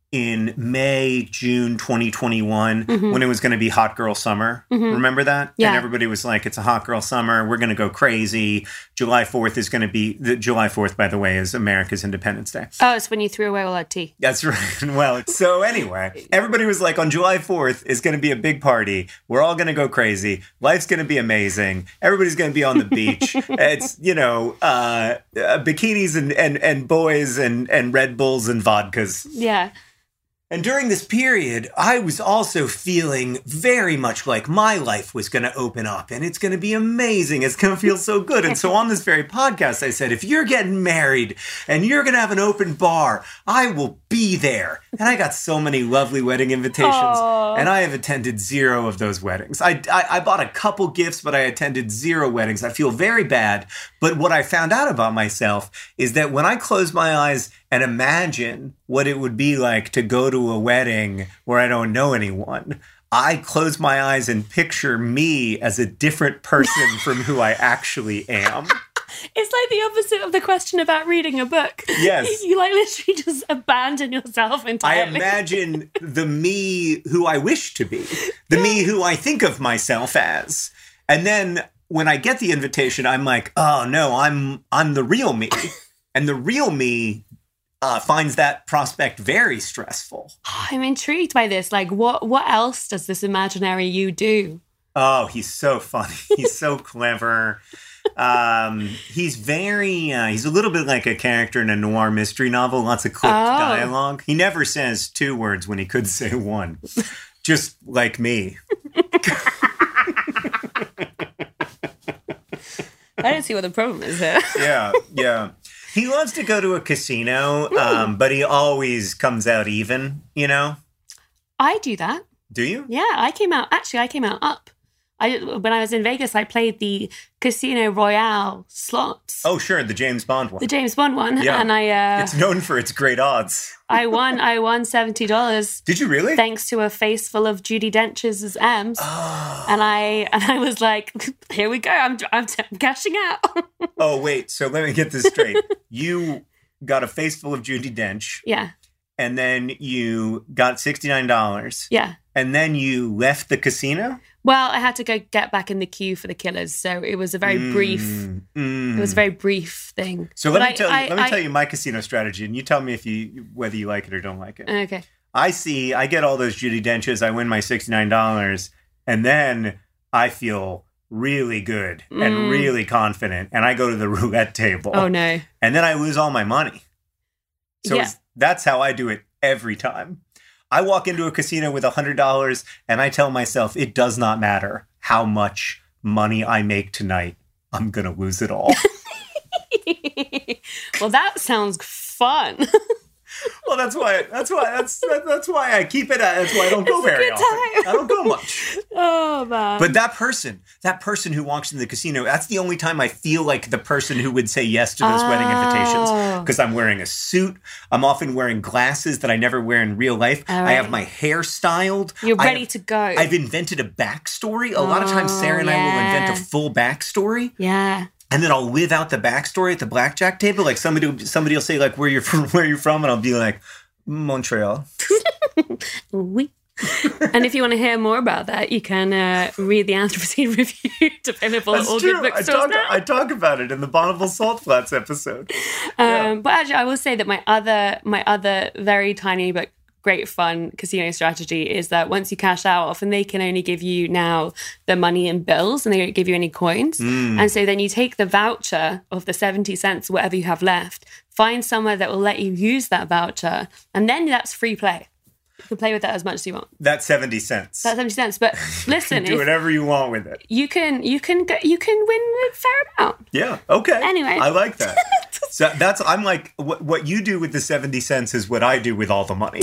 in May, June twenty twenty-one, Mhm. when it was going to be hot girl summer. Mhm. Remember that? Yeah. And everybody was like, it's a hot girl summer. We're going to go crazy. July fourth is going to be, the July fourth, by the way, is America's Independence Day. Oh, it's when you threw away all that tea. That's right. Well, so anyway, everybody was like, on July fourth is going to be a big party. We're all going to go crazy. Life's going to be amazing. Everybody's going to be on the beach. It's, you know, uh, uh, bikinis and, and, and boys and, and Red Bulls and vodkas. Yeah. And during this period, I was also feeling very much like my life was going to open up and it's going to be amazing. It's going to feel so good. And so on this very podcast, I said, if you're getting married and you're going to have an open bar, I will be there. And I got so many lovely wedding invitations. Aww. And I have attended zero of those weddings. I, I, I bought a couple gifts, but I attended zero weddings. I feel very bad. But what I found out about myself is that when I close my eyes and imagine what it would be like to go to a wedding where I don't know anyone, I close my eyes and picture me as a different person from who I actually am. It's like the opposite of the question about reading a book. Yes. You, you like literally just abandon yourself I entirely. imagine the me who I wish to be, the me who I think of myself as. And then when I get the invitation, I'm like, oh no, I'm I'm the real me. And the real me uh, finds that prospect very stressful. I'm intrigued by this. Like, what what else does this imaginary you do? Oh, he's so funny. He's so clever. Um, he's very, uh, he's a little bit like a character in a noir mystery novel. Lots of clipped Oh. dialogue. He never says two words when he could say one. Just like me. I don't see what the problem is here. Yeah, yeah. He loves to go to a casino, um, but he always comes out even, you know? I do that. Do you? Yeah, I came out, actually, I came out up. I When I was in Vegas, I played the Casino Royale slots. Oh, sure, the James Bond one. The James Bond one. Yeah. And I uh, It's known for its great odds. I won I won seventy dollars. Did you really? Thanks to a face full of Judi Dench's as M's. Oh. And I and I was like, here we go. I'm I'm, I'm cashing out. Oh, wait. So let me get this straight. You got a face full of Judi Dench, yeah. and then you got sixty-nine dollars, Yeah. and then you left the casino? Well, I had to go get back in the queue for the killers, so it was a very brief. Mm, mm. It was a very brief thing. So let But me I- tell you. I- Let me I- tell you my casino strategy, and you tell me if you whether you like it or don't like it. Okay. I see. I get all those Judi Denches. I win my sixty-nine dollars, and then I feel really good and Mm. really confident, and I go to the roulette table. Oh no. And then I lose all my money. So Yeah. it's, that's how I do it every time. I walk into a casino with one hundred dollars and I tell myself, it does not matter how much money I make tonight. I'm going to lose it all. Well, that sounds fun. Well, that's why, that's why, that's, that's why I keep it at, that's why I don't go It's a very good often. time. I don't go much. Oh man. But that person, that person who walks into the casino, that's the only time I feel like the person who would say yes to those wedding invitations. Oh. Because I'm wearing a suit. I'm often wearing glasses that I never wear in real life. All I have right. my hair styled. You're I ready have- to go. I've invented a backstory. A lot of times Oh, Sarah and I will invent yeah. a full backstory. yeah. And then I'll live out the backstory at the blackjack table. Like somebody somebody will say like where you're from, where you're from, and I'll be like, Montreal. Oui. And if you want to hear more about that, you can uh, read the Anthropocene Review, available at That's all true. good I bookstores talk, now. I talk about it in the Bonneville Salt Flats episode. Um, Yeah. But actually, I will say that my other, my other very tiny but great fun casino strategy is that once you cash out, often they can only give you now the money in bills and they don't give you any coins. Mm. And so then you take the voucher of the seventy cents, whatever you have left, find somewhere that will let you use that voucher, and then that's free play. You can play with that as much as you want. That's seventy cents. That's seventy cents. But listen, Do if whatever you want with it. you can, you can, go, you can win a fair amount. Yeah. Okay. Anyway. I like that. So that's, I'm like, what, what you do with the seventy cents is what I do with all the money.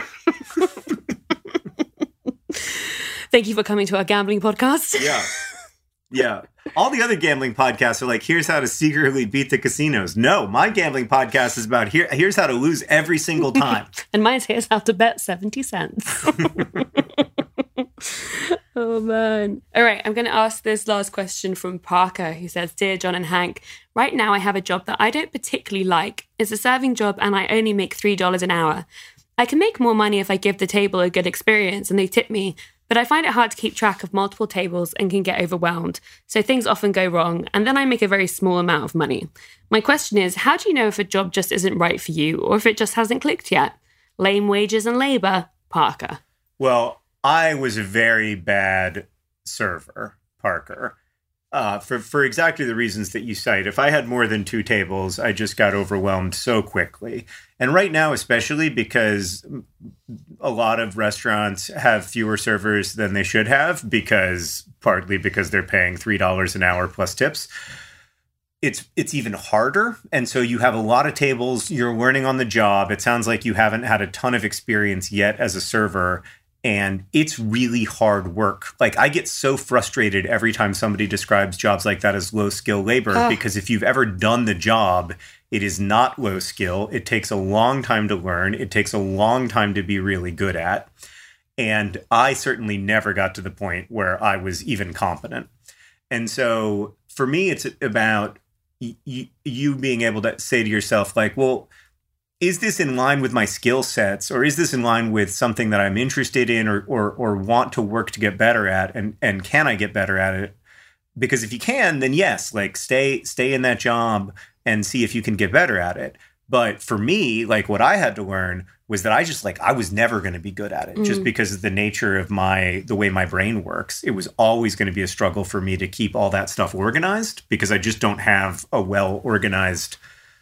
Thank you for coming to our gambling podcast. Yeah. Yeah. All the other gambling podcasts are like, here's how to secretly beat the casinos. No, my gambling podcast is about here. Here's how to lose every single time. And mine's here's how to bet seventy cents. Oh, man. All right, I'm going to ask this last question from Parker, who says, Dear John and Hank, right now I have a job that I don't particularly like. It's a serving job and I only make three dollars an hour. I can make more money if I give the table a good experience and they tip me, but I find it hard to keep track of multiple tables and can get overwhelmed. So things often go wrong, and then I make a very small amount of money. My question is, how do you know if a job just isn't right for you or if it just hasn't clicked yet? Lame wages and labor, Parker. Well, I was a very bad server, Parker. Uh, for, for exactly the reasons that you cite. If I had more than two tables, I just got overwhelmed so quickly. And right now, especially because a lot of restaurants have fewer servers than they should have, because partly because they're paying three dollars an hour plus tips, it's it's even harder. And so you have a lot of tables, you're learning on the job. It sounds like you haven't had a ton of experience yet as a server. And it's really hard work. Like, I get so frustrated every time somebody describes jobs like that as low skill labor, uh. because if you've ever done the job, it is not low skill. It takes a long time to learn. It takes a long time to be really good at. And I certainly never got to the point where I was even competent. And so for me, it's about y- you being able to say to yourself, like, well, is this in line with my skill sets, or is this in line with something that I'm interested in or or or want to work to get better at? And and can I get better at it? Because if you can, then yes, like stay stay in that job and see if you can get better at it. But for me, like what I had to learn was that I just like I was never going to be good at it, mm. just because of the nature of my the way my brain works. It was always going to be a struggle for me to keep all that stuff organized, because I just don't have a well organized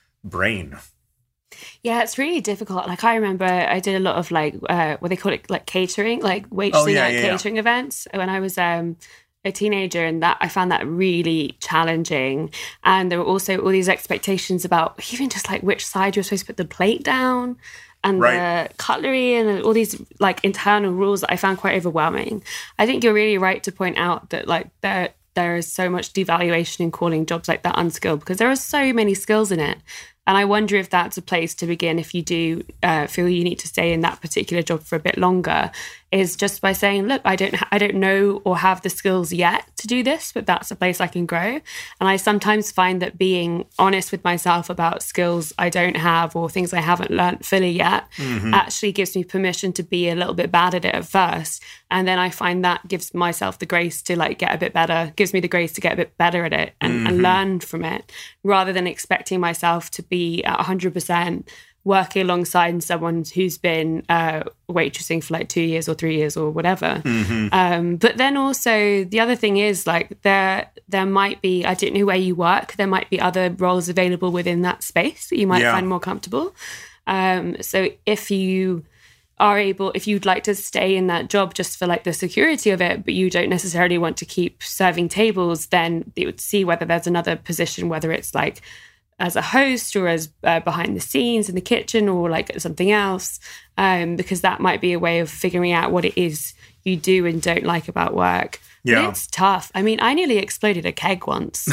brain. Yeah, it's really difficult. Like, I remember I did a lot of like uh, what they call it, like catering, like waitressing oh, yeah, at yeah, catering yeah. events when I was um, a teenager, and that I found that really challenging. And there were also all these expectations about even just like which side you're supposed to put the plate down, and right. the cutlery, and all these like internal rules that I found quite overwhelming. I think you're really right to point out that like there there is so much devaluation in calling jobs like that unskilled, because there are so many skills in it. And I wonder if that's a place to begin if you do uh, feel you need to stay in that particular job for a bit longer, is just by saying, look, I don't ha- I don't know or have the skills yet to do this, but that's a place I can grow. And I sometimes find that being honest with myself about skills I don't have or things I haven't learned fully yet mm-hmm. actually gives me permission to be a little bit bad at it at first. And then I find that gives myself the grace to like get a bit better, gives me the grace to get a bit better at it and, mm-hmm. and learn from it, rather than expecting myself to be at one hundred percent working alongside someone who's been uh, waitressing for like two years or three years or whatever. Mm-hmm. Um, but then also the other thing is like there there might be, I don't know where you work, there might be other roles available within that space that you might yeah. find more comfortable. Um, so if you are able, if you'd like to stay in that job just for like the security of it, but you don't necessarily want to keep serving tables, then you would see whether there's another position, whether it's like as a host or as uh, behind the scenes in the kitchen or like something else, um, because that might be a way of figuring out what it is you do and don't like about work. Yeah. But it's tough. I mean, I nearly exploded a keg once.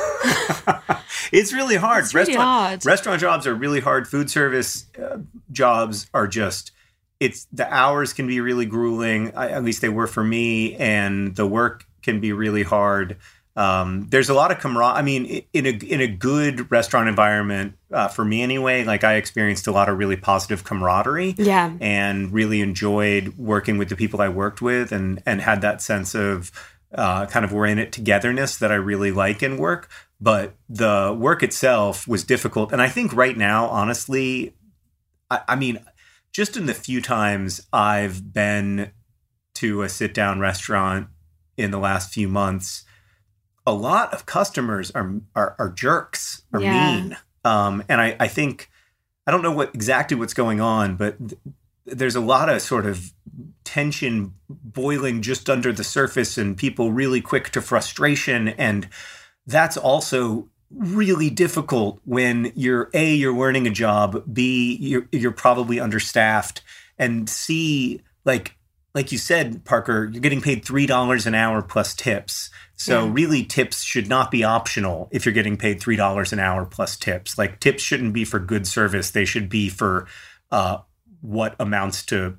It's really hard. It's really restaurant, hard. Restaurant jobs are really hard. Food service uh, jobs are just, it's the hours can be really grueling. I, at least they were for me. And the work can be really hard. Um, there's a lot of camaraderie. I mean, in a in a good restaurant environment, uh, for me anyway, like I experienced a lot of really positive camaraderie. Yeah. And really enjoyed working with the people I worked with, and and had that sense of uh, kind of we're in it togetherness that I really like in work. But the work itself was difficult. And I think right now, honestly, I, I mean, just in the few times I've been to a sit-down restaurant in the last few months, a lot of customers are are, are jerks, are yeah. mean. Um, and I, I think, I don't know what exactly what's going on, but th- there's a lot of sort of tension boiling just under the surface, and people really quick to frustration. And that's also really difficult when you're A, you're learning a job, B, you're, you're probably understaffed, and C, like, like you said, Parker, you're getting paid three dollars an hour plus tips. So yeah. really, tips should not be optional if you're getting paid three dollars an hour plus tips. Like, tips shouldn't be for good service. They should be for uh, what amounts to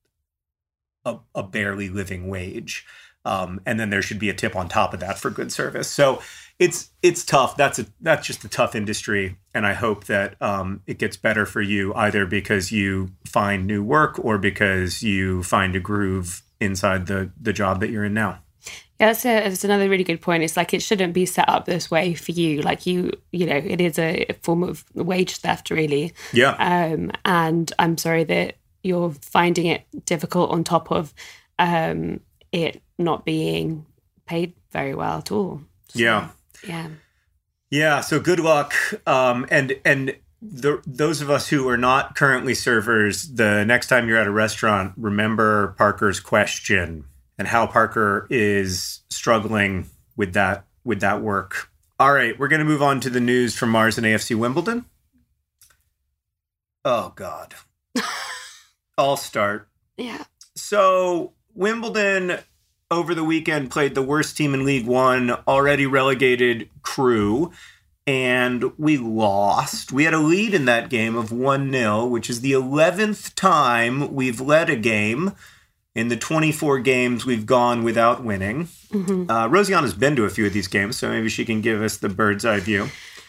a, a barely living wage. Um, and then there should be a tip on top of that for good service. So it's it's tough. That's a that's just a tough industry, and I hope that um, it gets better for you, either because you find new work or because you find a groove inside the the job that you're in now. Yeah, that's, a, that's another really good point. It's like it shouldn't be set up this way for you. Like you, you know, it is a form of wage theft, really. Yeah. Um, and I'm sorry that you're finding it difficult on top of um, it not being paid very well at all. So, yeah. Yeah. Yeah. So good luck. Um, and and the, those of us who are not currently servers, the next time you're at a restaurant, remember Parker's question and how Parker is struggling with that with that work. All right, we're going to move on to the news from Mars and A F C Wimbledon. Oh, God. I'll start. Yeah. So Wimbledon over the weekend played the worst team in League One, already relegated Crewe, and we lost. We had a lead in that game of one nil, which is the eleventh time we've led a game. In the twenty-four games we've gone without winning. Mm-hmm. Uh, Rosianna's been to a few of these games, so maybe she can give us the bird's eye view.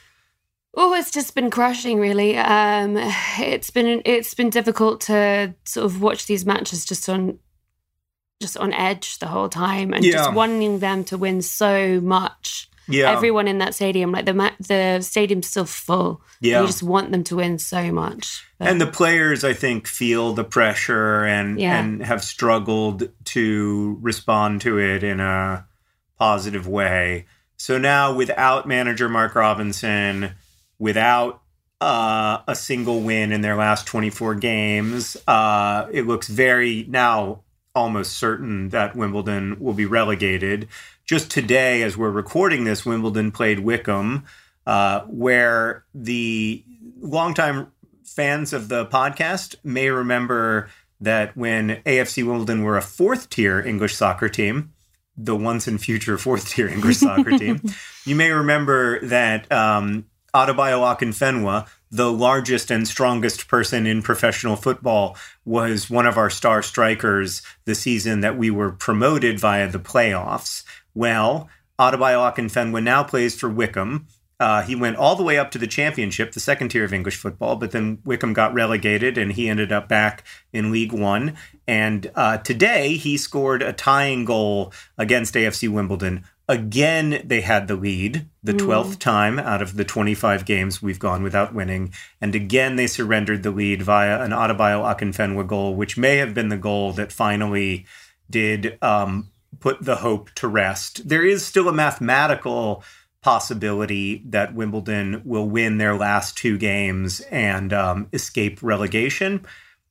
Oh, it's just been crushing, really. Um, it's been it's been difficult to sort of watch these matches just on just on edge the whole time, and yeah. just wanting them to win so much. Yeah, everyone in that stadium, like the ma- the stadium's still full. Yeah, you just want them to win so much. But. And the players, I think, feel the pressure and yeah. and have struggled to respond to it in a positive way. So now, without manager Mark Robinson, without uh, a single win in their last twenty-four games, uh, it looks very now almost certain that Wimbledon will be relegated. Just today, as we're recording this, Wimbledon played Wickham, uh, where the longtime fans of the podcast may remember that when A F C Wimbledon were a fourth-tier English soccer team, the once and future fourth-tier English soccer team, you may remember that um, Adebayo Akinfenwa, the largest and strongest person in professional football, was one of our star strikers the season that we were promoted via the playoffs. Well, Adebayo Akinfenwa now plays for Wickham. Uh, he went all the way up to the championship, the second tier of English football, but then Wickham got relegated and he ended up back in League One. And uh, today he scored a tying goal against A F C Wimbledon. Again, they had the lead, the twelfth mm. time out of the twenty-five games we've gone without winning. And again, they surrendered the lead via an Adebayo Akinfenwa goal, which may have been the goal that finally did um, put the hope to rest. There is still a mathematical possibility that Wimbledon will win their last two games and um, escape relegation.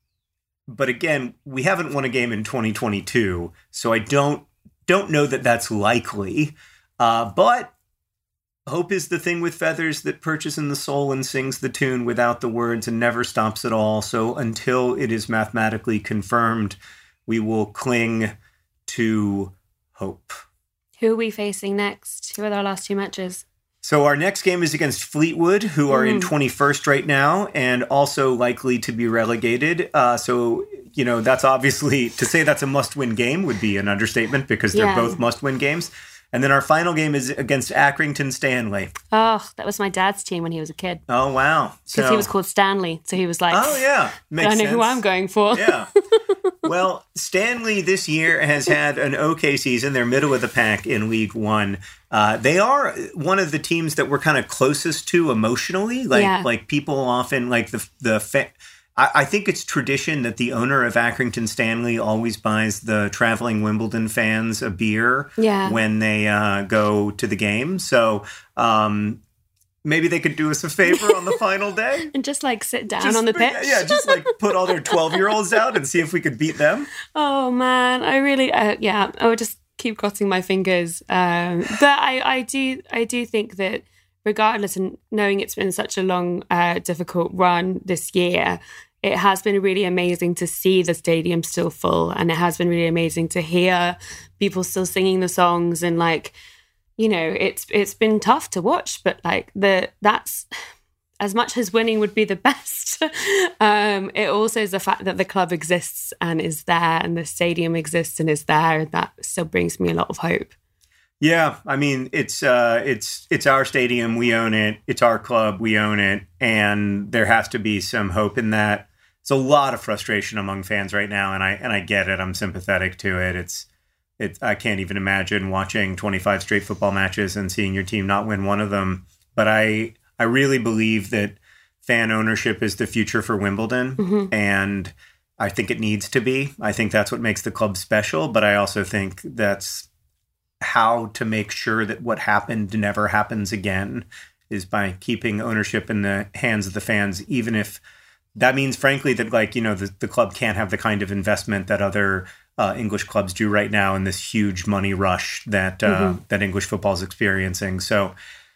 But again, we haven't won a game in twenty twenty-two, so I don't don't know that that's likely. Uh, but hope is the thing with feathers that perches in the soul and sings the tune without the words and never stops at all. So until it is mathematically confirmed, we will cling to hope. Who are we facing next? Who are our last two matches? So our next game is against Fleetwood, who are mm. in twenty-first right now and also likely to be relegated. Uh, so, you know, that's obviously, to say that's a must-win game would be an understatement because they're yeah. both must-win games. And then our final game is against Accrington Stanley. Oh, that was my dad's team when he was a kid. Oh, wow. Because so, he was called Stanley. So he was like, oh, yeah. Makes I know sense. who I'm going for. Yeah. Well, Stanley this year has had an okay season. They're middle of the pack in League One. Uh, they are one of the teams that we're kind of closest to emotionally. Like, yeah. like people often, like the the. Fa- I, I think it's tradition that the owner of Accrington Stanley always buys the traveling Wimbledon fans a beer yeah. when they uh, go to the game. So. Um, Maybe they could do us a favor on the final day. And just like sit down just, on the pitch. Yeah, just like put all their twelve-year-olds out and see if we could beat them. Oh, man. I really, uh, yeah, I would just keep crossing my fingers. Um, but I, I do I do think that regardless, and knowing it's been such a long, uh, difficult run this year, it has been really amazing to see the stadium still full. And it has been really amazing to hear people still singing the songs and like, you know, it's it's been tough to watch, but like the that's as much as winning would be the best. um, it also is the fact that the club exists and is there, and the stadium exists and is there. That still brings me a lot of hope. Yeah, I mean, it's uh, it's it's our stadium. We own it. It's our club. We own it. And there has to be some hope in that. It's a lot of frustration among fans right now, and I and I get it. I'm sympathetic to it. It's it. I can't even imagine watching twenty-five straight football matches and seeing your team not win one of them. But I I really believe that fan ownership is the future for Wimbledon, mm-hmm. and I think it needs to be. I think that's what makes the club special. But I also think that's how to make sure that what happened never happens again is by keeping ownership in the hands of the fans, even if that means, frankly, that, like, you know, the, the club can't have the kind of investment that other uh, English clubs do right now in this huge money rush that uh, mm-hmm. that English football is experiencing. So,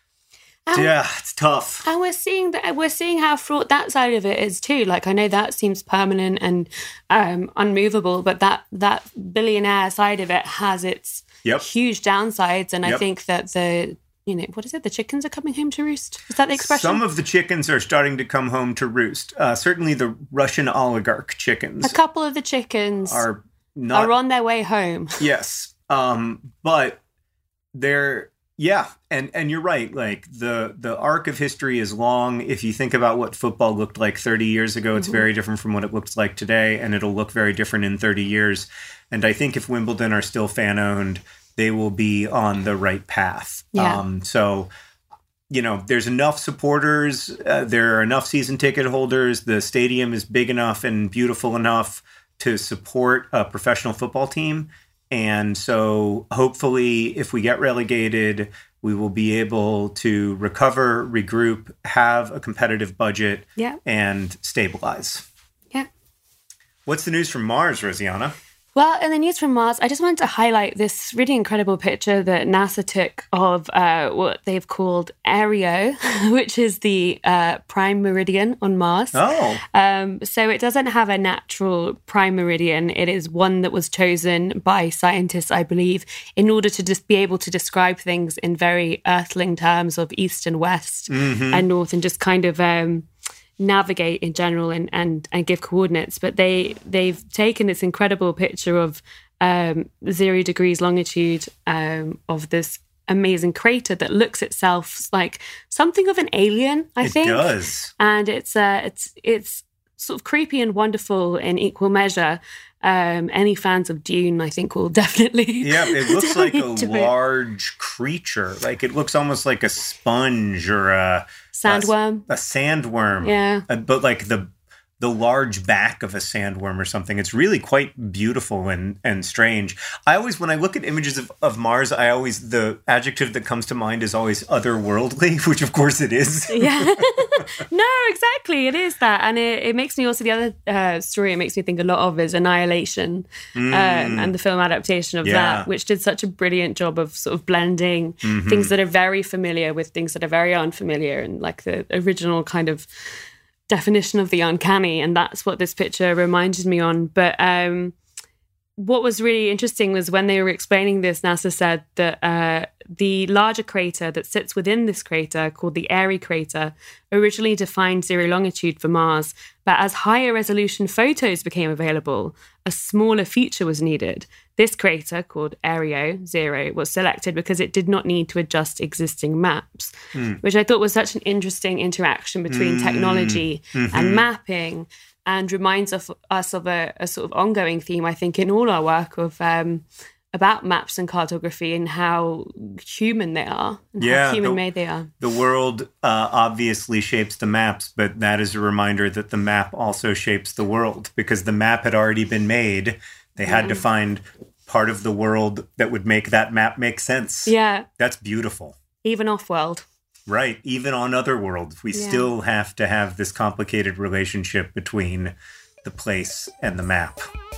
um, yeah, it's tough. And we're seeing that we're seeing how fraught that side of it is too. Like, I know that seems permanent and um, unmovable, but that that billionaire side of it has its Yep. huge downsides, and yep. I think that the, you know, what is it? The chickens are coming home to roost. Is that the expression? Some of the chickens are starting to come home to roost. Uh, certainly the Russian oligarch chickens. A couple of the chickens are not, are on their way home. Yes. Um, but they're, yeah. And, and you're right. Like, the, the arc of history is long. If you think about what football looked like thirty years ago, it's mm-hmm. very different from what it looks like today. And it'll look very different in thirty years. And I think if Wimbledon are still fan-owned, they will be on the right path. Yeah. Um, so, you know, there's enough supporters. Uh, there are enough season ticket holders. The stadium is big enough and beautiful enough to support a professional football team. And so hopefully, if we get relegated, we will be able to recover, regroup, have a competitive budget, yeah. and stabilize. Yeah. What's the news from Mars, Rosianna? Well, in the news from Mars, I just wanted to highlight this really incredible picture that NASA took of uh, what they've called Aereo, which is the uh, prime meridian on Mars. Oh. Um, so it doesn't have a natural prime meridian. It is one that was chosen by scientists, I believe, in order to just be able to describe things in very earthling terms of east and west mm-hmm. and north, and just kind of Um, navigate in general and, and and give coordinates. But they they've taken this incredible picture of um zero degrees longitude um of this amazing crater that looks itself like something of an alien, I it think. It does. And it's uh it's it's sort of creepy and wonderful in equal measure. Um, any fans of Dune, I think, will definitely. Yeah, it looks like a large it. creature. Like, it looks almost like a sponge or a sandworm. A, a sandworm. Yeah, uh, but like the the large back of a sandworm or something. It's really quite beautiful and and strange. I always, when I look at images of, of Mars, I always, the adjective that comes to mind is always otherworldly, which of course it is. Yeah. No, exactly. It is that. And it, it makes me also, the other uh, story it makes me think a lot of is Annihilation mm. um, and the film adaptation of yeah. that, which did such a brilliant job of sort of blending mm-hmm. things that are very familiar with things that are very unfamiliar, and like the original kind of definition of the uncanny. And that's what this picture reminded me on. But um, what was really interesting was when they were explaining this, NASA said that uh, the larger crater that sits within this crater, called the Airy crater, originally defined zero longitude for Mars. But as higher resolution photos became available, a smaller feature was needed. This crater, called Aereo Zero, was selected because it did not need to adjust existing maps, mm. which I thought was such an interesting interaction between mm. technology mm-hmm. and mapping, and reminds of, us of a, a sort of ongoing theme, I think, in all our work of um, about maps and cartography and how human they are, and yeah, how human-made they are. The world uh, obviously shapes the maps, but that is a reminder that the map also shapes the world, because the map had already been made. They had mm. to find part of the world that would make that map make sense. Yeah. That's beautiful. Even off-world. Right. Even on other worlds, we yeah. still have to have this complicated relationship between the place and the map.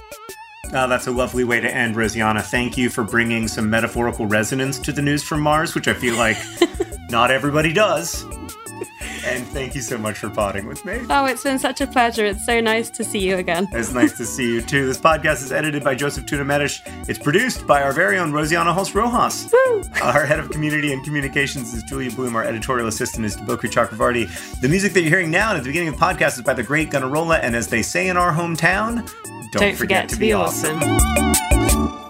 Oh, that's a lovely way to end, Rosianna. Thank you for bringing some metaphorical resonance to the news from Mars, which I feel like not everybody does. And thank you so much for podding with me. Oh, it's been such a pleasure. It's so nice to see you again. It's nice to see you, too. This podcast is edited by Joseph Tuna-Medish. It's produced by our very own Rosianna Hulse-Rojas. Woo! Our head of community and communications is Julia Bloom. Our editorial assistant is Debokri Chakravarti. The music that you're hearing now and at the beginning of the podcast is by the great Gunnarolla. And as they say in our hometown, don't, don't forget, forget to be, be awesome. awesome.